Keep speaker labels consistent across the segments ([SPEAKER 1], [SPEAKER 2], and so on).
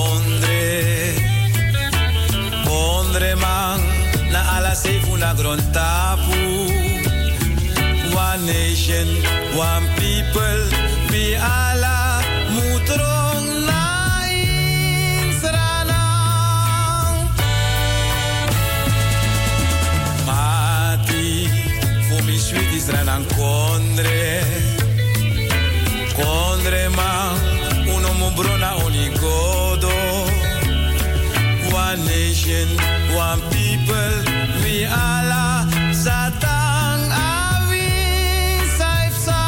[SPEAKER 1] kondre. Kondre man na ala sefu na grontapu. One nation, one people, we alla mutrong na insranang. Mati, for me sweet Israelang kondre. Kondre man, uno mo brona onigodo. One nation, one people, we alla satang awi saipsa.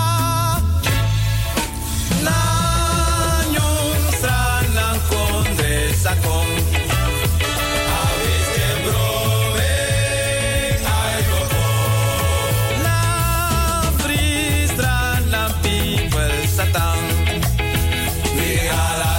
[SPEAKER 1] Na nyong stranang kondre sakong. Awis kebrome ay koko. Na free stranang people satang. We alla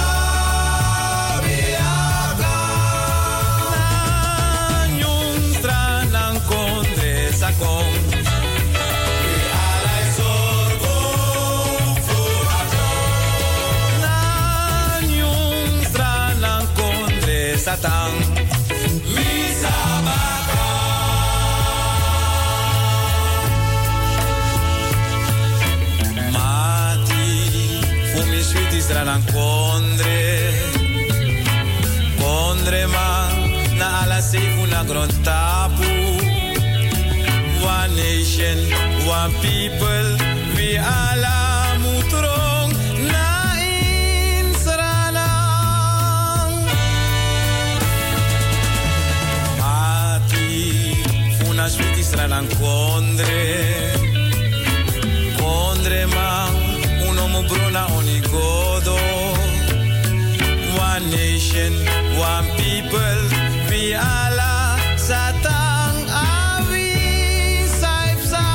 [SPEAKER 1] Satang Misa Baka Mati Fumi sweet Israelang kondre. Kondre man na ala sefu na grontapu. One nation, one people, we alla mutrong na insranang. Mati, funa sweet Israelang kondre. Kondre man, uno mo brona onigodo. One nation, one people, we alla satang awi saipsa.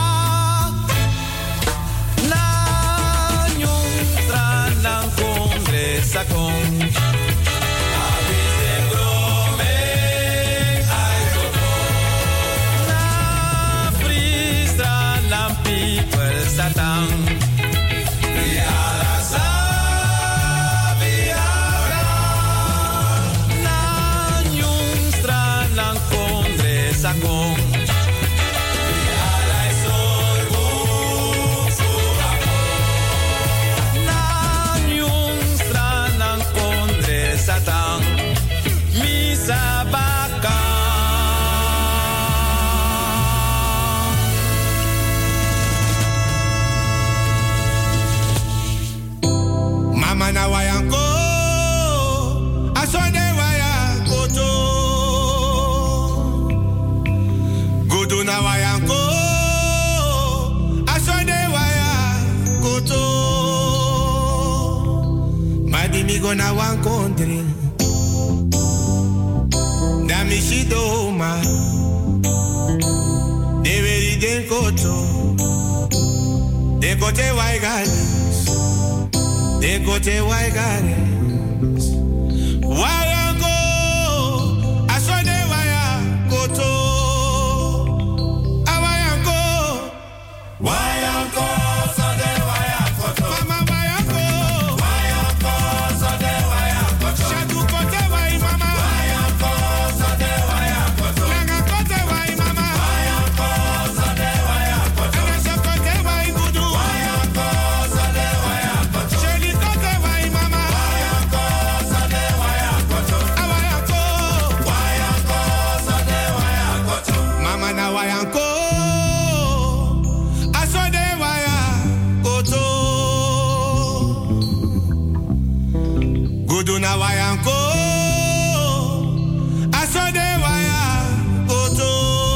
[SPEAKER 1] Na nyong tranang kongre sakong. Awis de brome ay koko. Na free stranang people satang. We alla sakong we alay sorgong surapong na yung stranang kondre satang misa baka. Mama na wayang ko asone wayang koto. Gudu na wayang ko asone wayang koto. Madimigo na wang kondre. Damishido ma deveri den koto. Den kote waiganes. Den kote waiganes. Wayang ko asone wayang koto. Wayanko, so de wayanko, mama wayanko. Wayanko, so de wayanko. Shadu kote wai mama. Wayanko, so de wayanko. Langa kote wai mama. Wayanko, so de wayanko. Anasha kote wai gudu. Wayanko, so de wayanko. Sheli kote wai mama. Wayanko, so de wayanko. Awayanko. Wayanko, so de wayanko. Mama na wayanko. Gudu na wayanko asode wayankoto.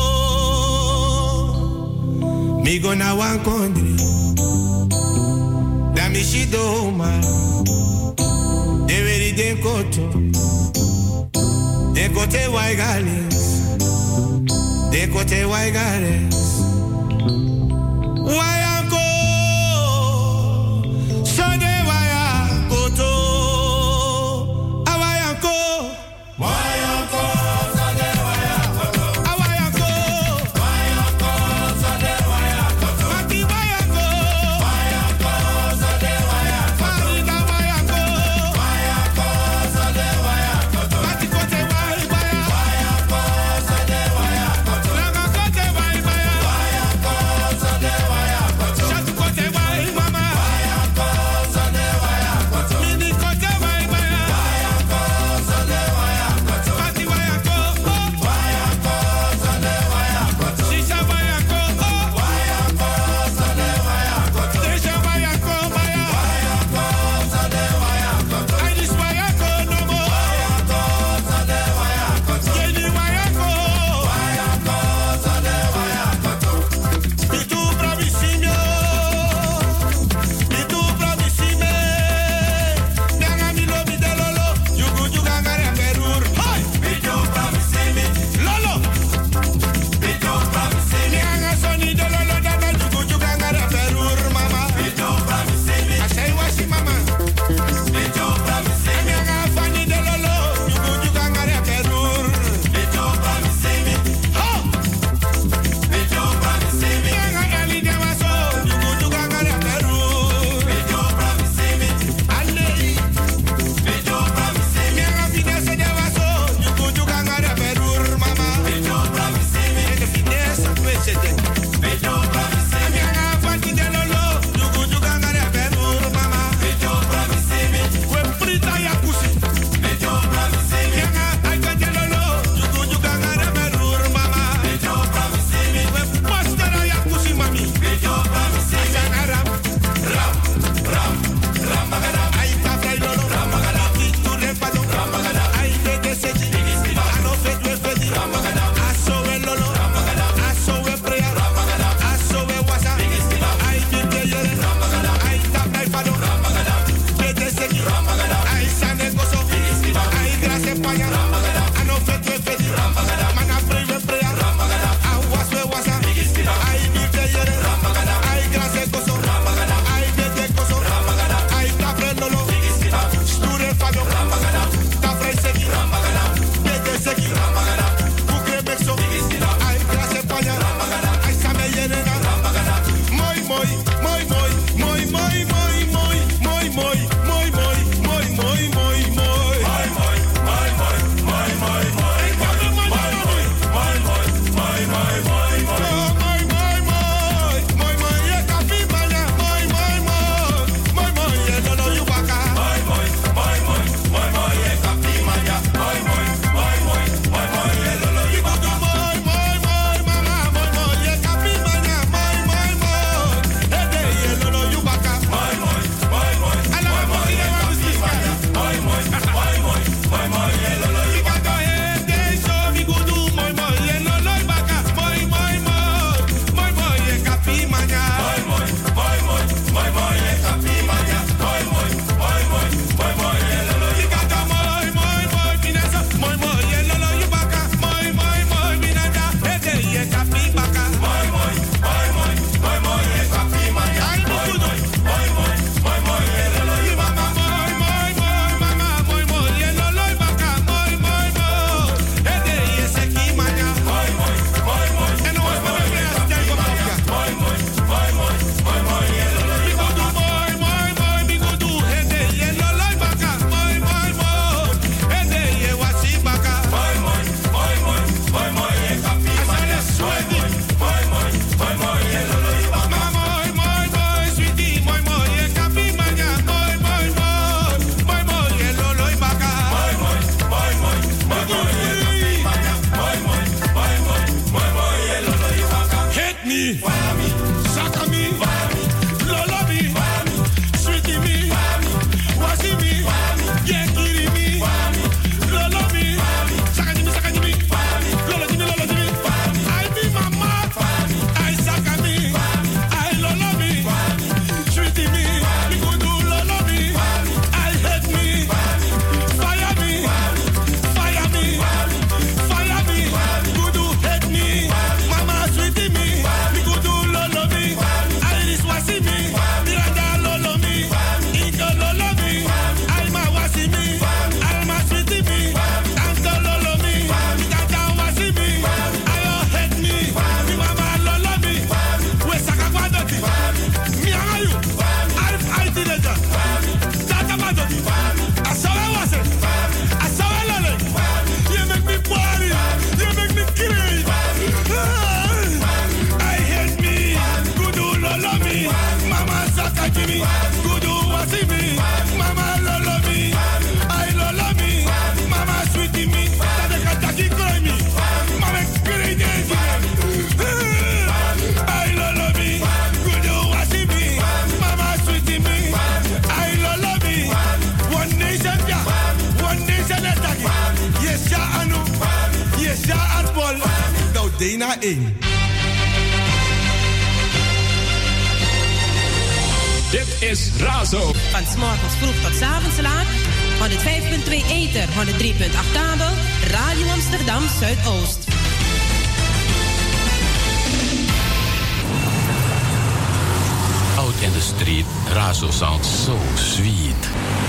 [SPEAKER 1] Migo na wankondre Damishido ma deveri den koto. Den kote waigales. Den kote waigales. Wayanko sode wayankoto. Wayanko, sade wayanko. Awayanko, wayanko, sade wayanko. Mati wayanko, wayanko, sade wayanko. Marina wayanko, wayanko, Dena 1.
[SPEAKER 2] Dit is Razo.
[SPEAKER 3] Van 's morgens vroeg tot 's avonds laat. 105.2 ether, 103.8 kabel. Radio Amsterdam Zuidoost.
[SPEAKER 2] Out in the street, Razo sounds so sweet.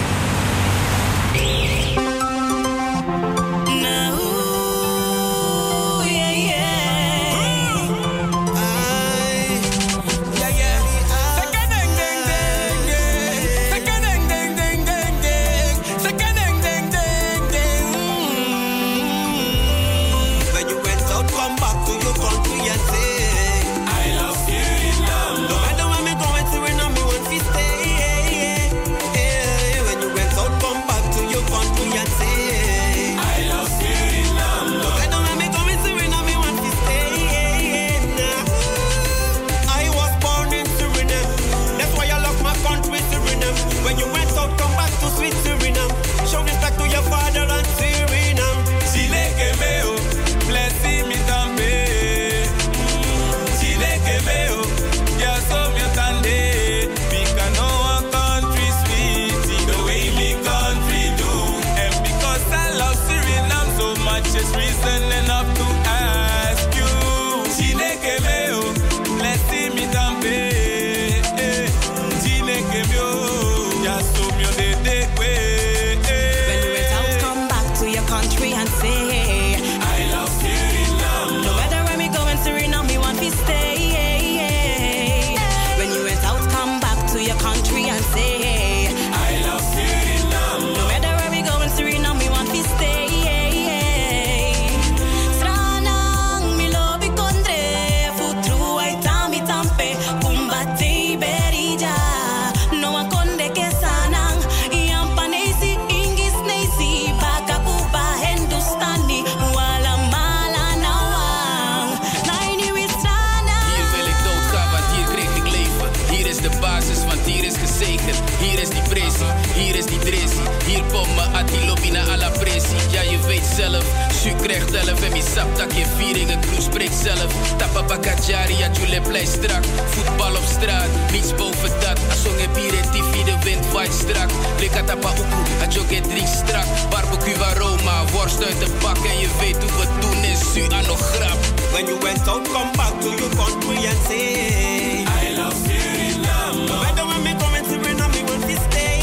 [SPEAKER 4] Su krijgt zelf en mi sap dat je viering een kroes spreekt zelf. Tapa bakajari, ja jullie blij strak. Voetbal op straat, niets boven dat. Asong en bier en TV, de wind waait strak. Lika tapa uku, a jogge drink strak. Barbecue aroma, worst uit de bak. En je weet hoe we doen in Su aan nog grap.
[SPEAKER 5] When you went out, come back to your country and say I love Suriname. No matter when me come in Suriname, me want to stay.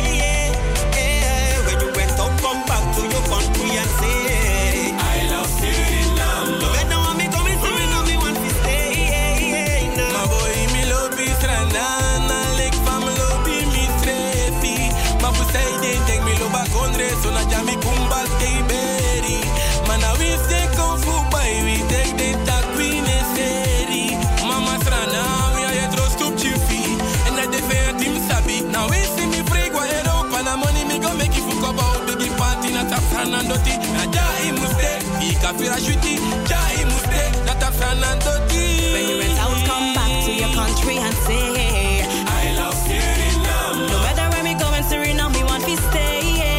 [SPEAKER 5] When you went out, come back to your country and say I love Suriname. No matter when me come in Suriname, me want to stay. My boy, me love is Ranana, like fam love me strefi. Ma fu say they take me love back on so na jami kumba stay berry. Man, I will stay kung fu by we take the tak we necessary. Mama Strana, we are yet roast up chiffy. And I defer team sabi. Now we see me break what head up and the money me go make you fuck about the give party na tap and doti. Na jai muste, I kafira shuti. Jai muste, na tap and doti.
[SPEAKER 3] When you went out, come back to your country and say
[SPEAKER 5] I love Suriname.
[SPEAKER 3] No matter where me go in Suriname, me want to stay.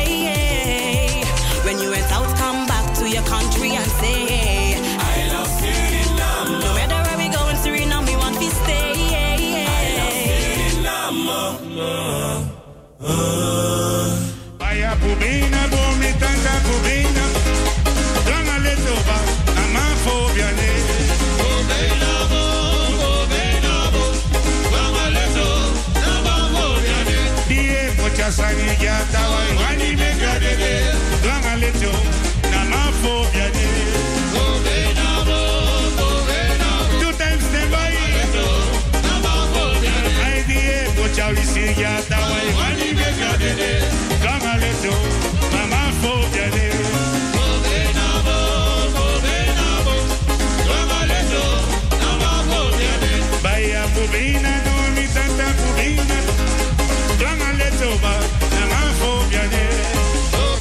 [SPEAKER 3] When you went out, come back to your country and say
[SPEAKER 5] I love Suriname.
[SPEAKER 3] No matter where we go in Suriname, we want to stay.
[SPEAKER 5] I love Suriname.
[SPEAKER 1] Vaya pubina, bomi tanta pubina. Dranga letoba, amafobia ne. Pubina bo, dranga leto, amafobia ne. Die pocha sani ya tawa, wani mega de. Dranga leto, amafobia ne. Pubina bo. 2 times the boy. I die pocha wisi ya tawa, wani mega de. Dranga leto, amafobia ne. Baya pubina, no mi tanta pubina. Dranga leto ba, amafobia ne.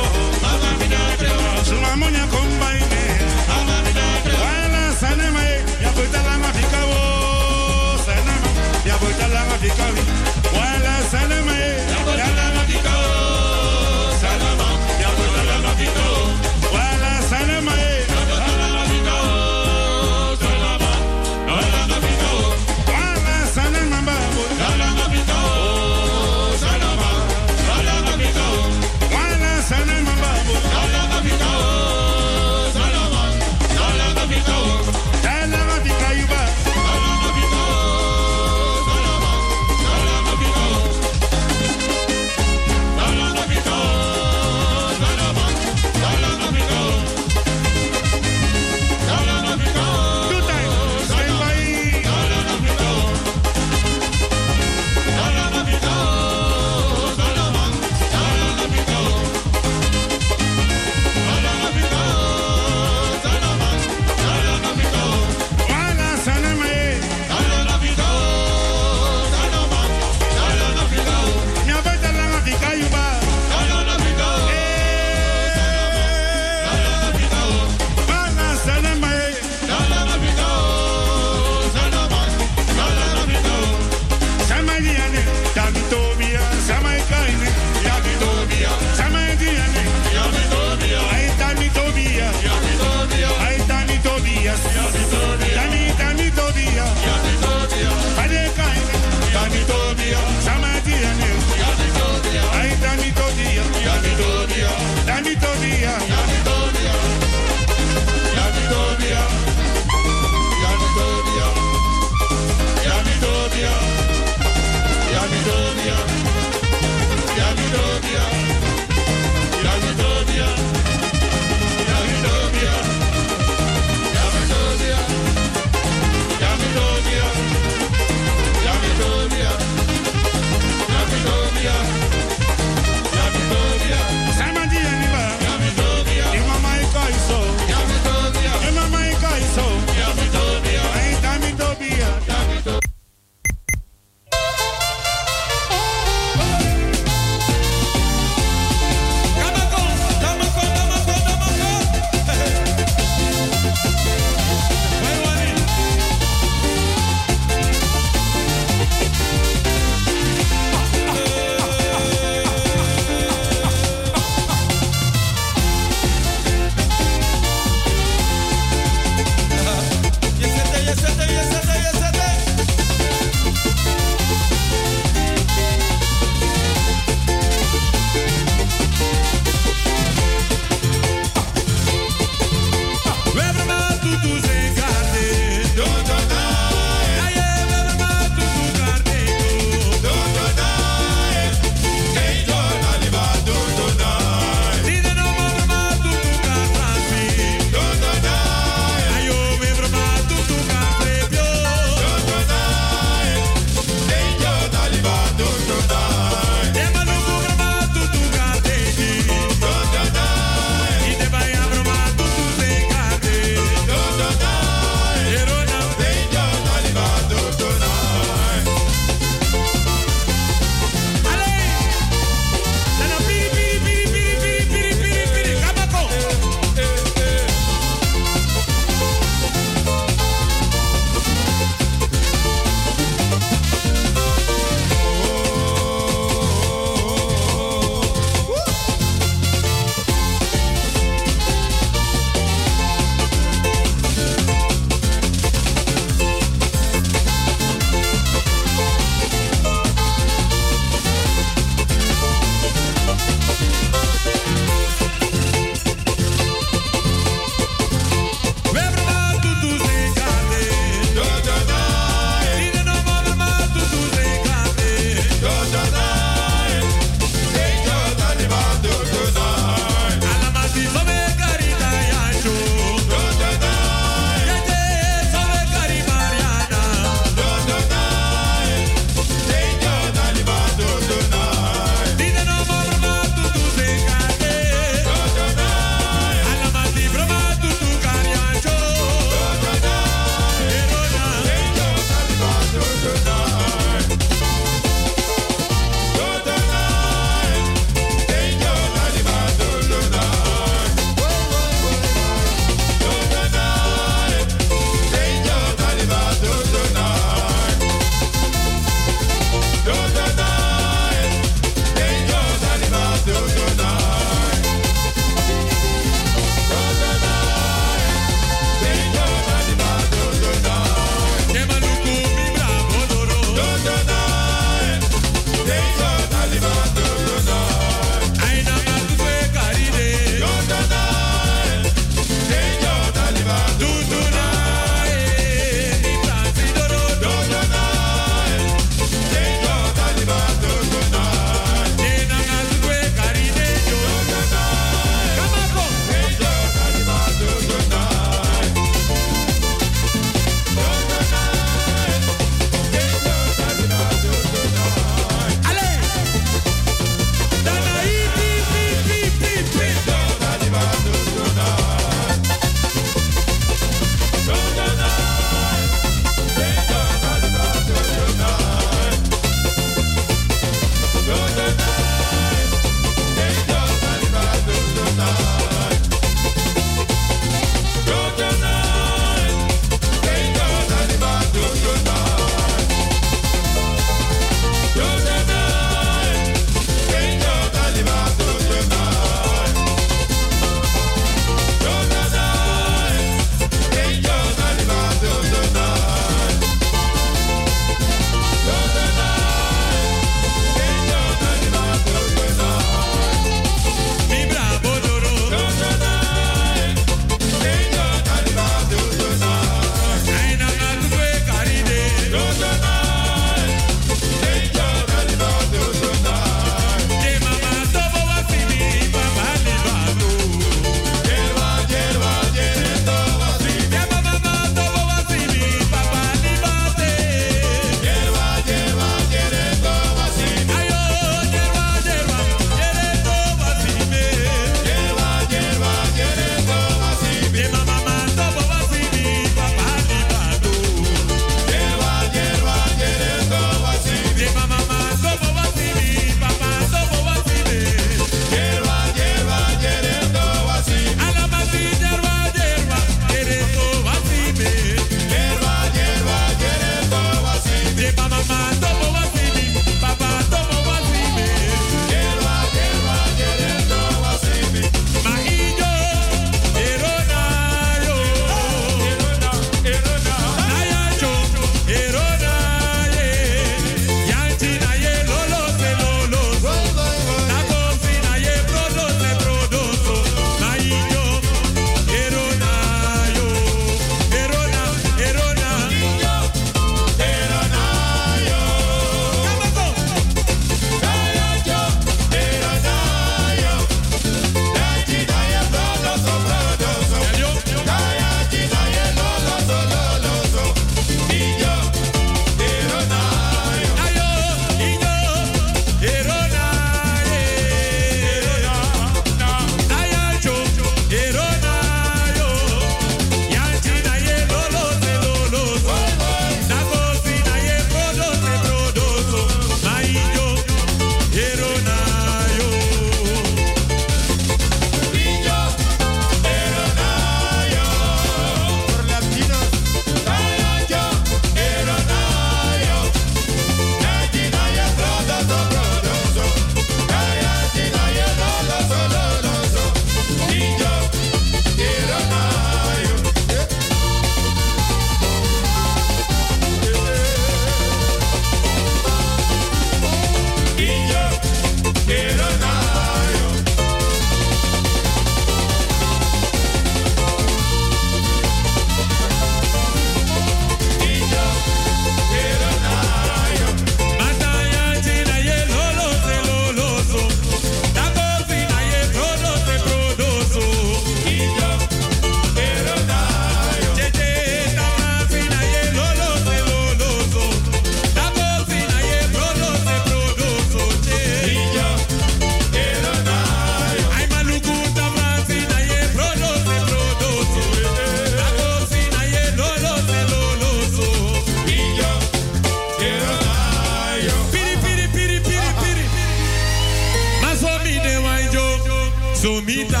[SPEAKER 1] Somita,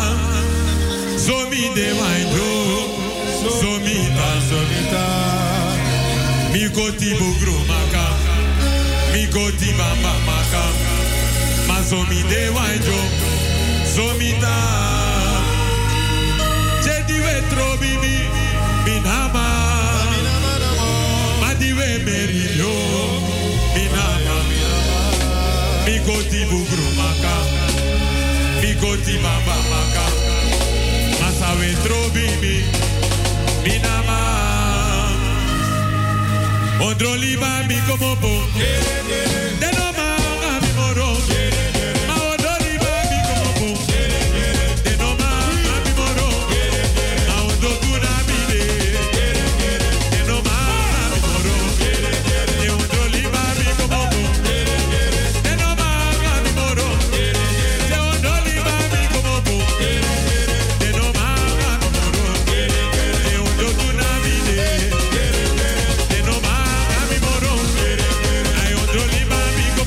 [SPEAKER 1] somi de wanjo, somita, mi koti bugro maka, mi koti bamba maka, ma somi de wanjo, somita, je diwe trobibi, minama, ma diwe merillo, minama, mi koti bugro maka. Mikoti bamba maka, masawe trobibi, minama, ondroli bambi como po, denoma ami moro, ma ondroli bambi como po, denoma ami moro, ma ondokuna mide, denoma ami moro, de ondroli bambi como po, denoma ami moro. Bambi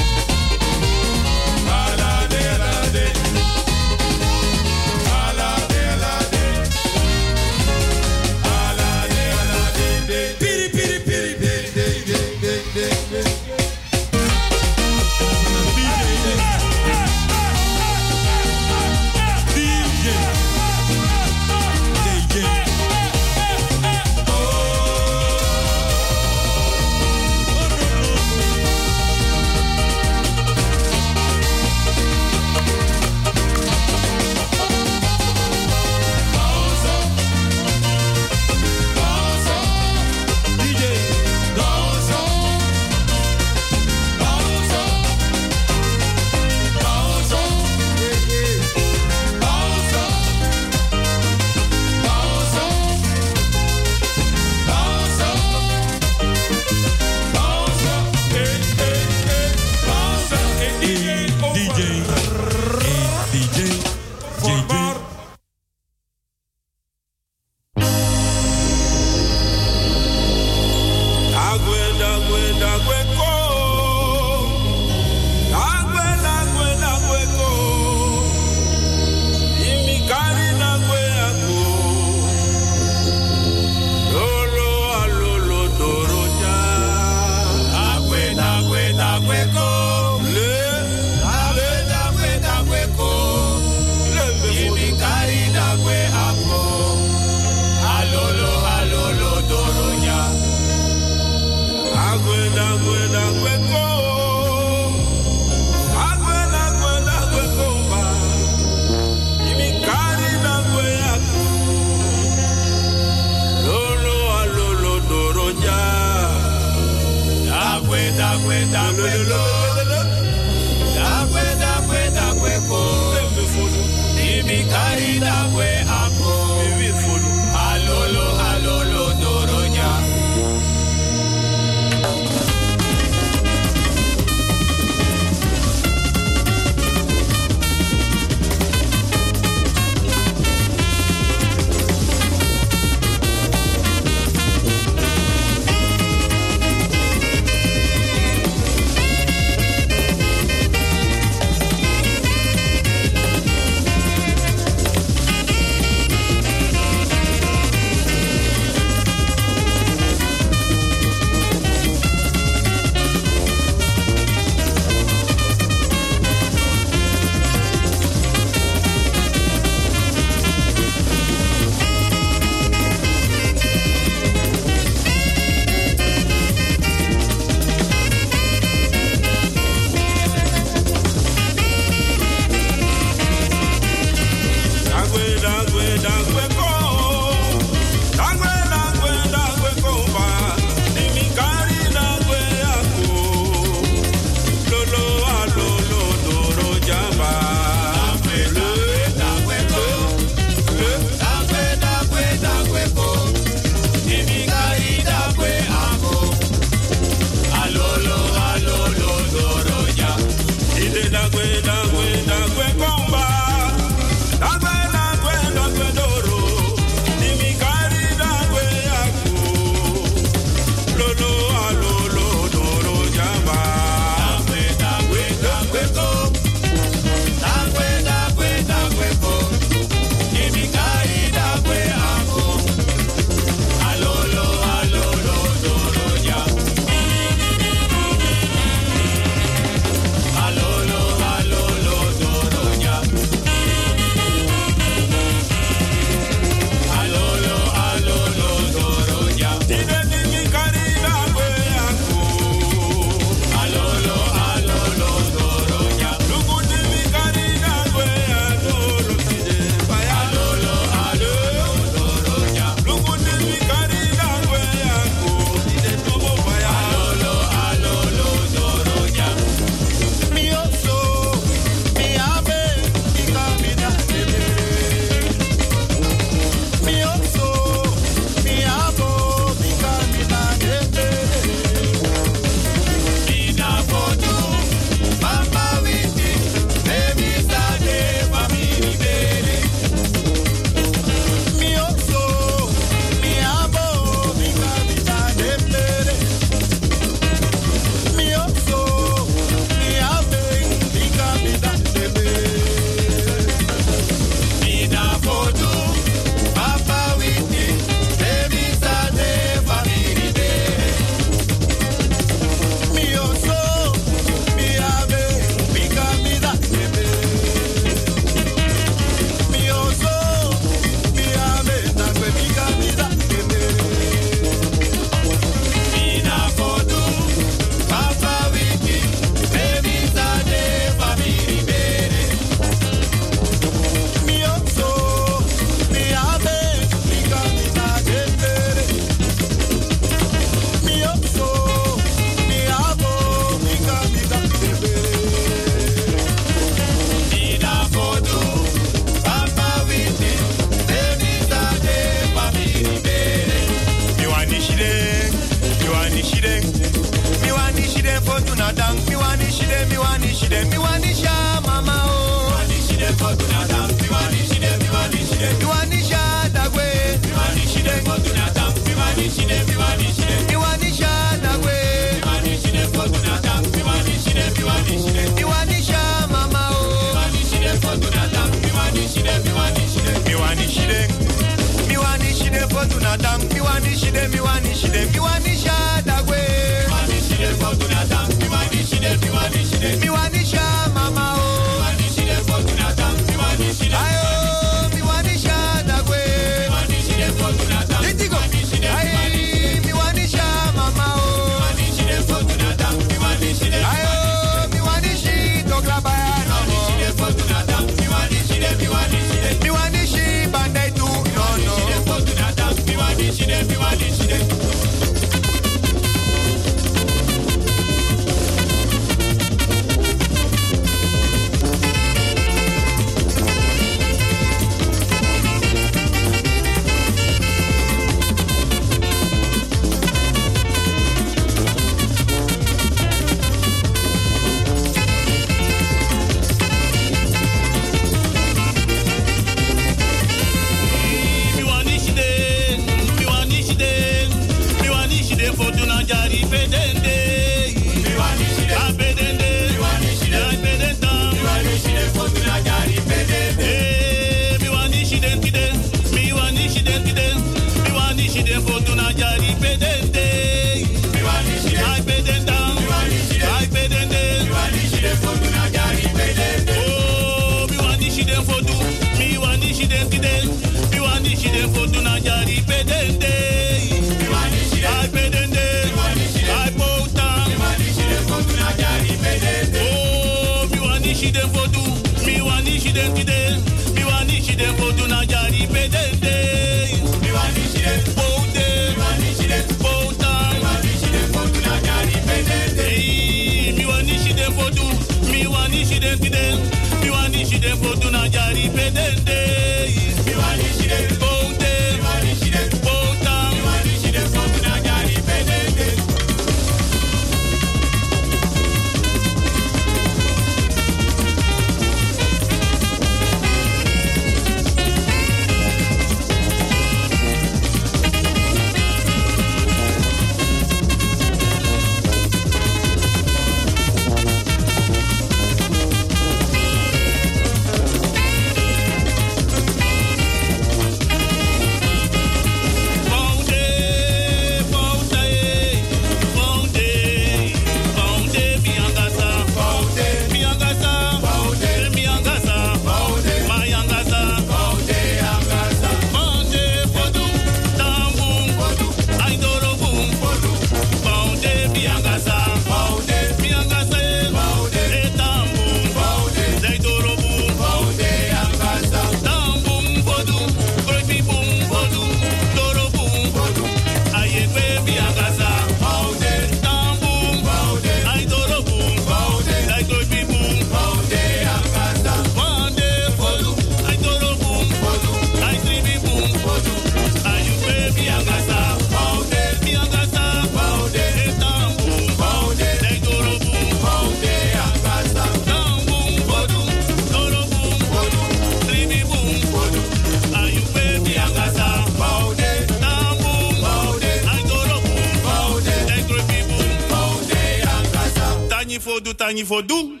[SPEAKER 1] tangi voor doen.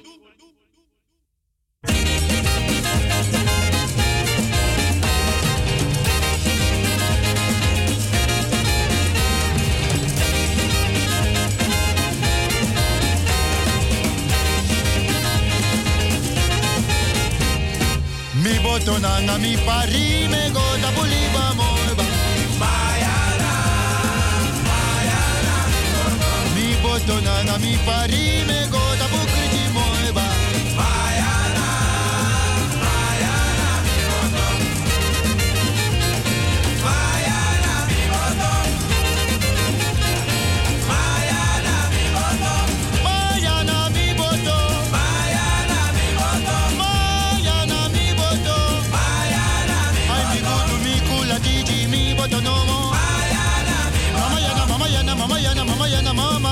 [SPEAKER 6] Mi botonanga mi pari me go da buliba moba. Mayana, mayana mi botonanga mi pari me go da bukriti moba. Mayana, mayana mi boton. Mayana mi boton. Mayana mi boton. Mayana mi boton. Mayana mi boton. Botonomo. Mama yana, mama yana, mama yana, mama yana, mama.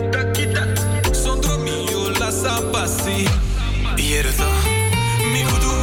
[SPEAKER 5] Mierda, mi kudu